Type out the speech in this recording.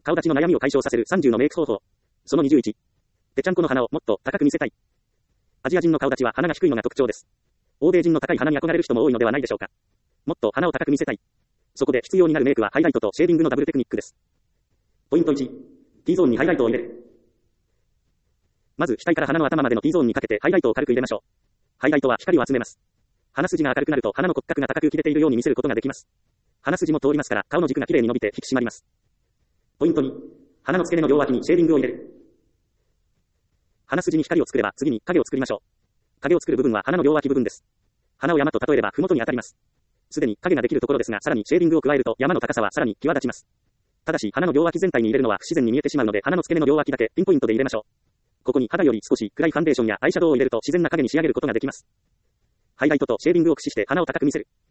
顔立ちの悩みを解消させる30のメイク方法。その21。ぺちゃんこの鼻をもっと高く見せたい。アジア人の顔立ちは鼻が低いのが特徴です。欧米人の高い鼻に憧れる人も多いのではないでしょうか。もっと鼻を高く見せたい。そこで必要になるメイクはハイライトとシェーディングのダブルテクニックです。ポイント1。T ゾーンにハイライトを入れる。まず額から鼻の頭までの T ゾーンにかけてハイライトを軽く入れましょう。ハイライトは光を集めます。鼻筋が明るくなると鼻の骨格が高く浮き出ているように見せることができます。鼻筋も通りますから顔の軸がきれいに伸びて引き締まります。ポイント2。鼻の付け根の両脇にシェーディングを入れる。鼻筋に光を作れば次に影を作りましょう。影を作る部分は鼻の両脇部分です。鼻を山と例えれば麓に当たります。すでに影ができるところですがさらにシェーディングを加えると山の高さはさらに際立ちます。ただし鼻の両脇全体に入れるのは不自然に見えてしまうので鼻の付け根の両脇だけピンポイントで入れましょう。ここに肌より少し暗いファンデーションやアイシャドウを入れると自然な影に仕上げることができます。ハイライトとシェーディングを駆使して鼻を高く見せる。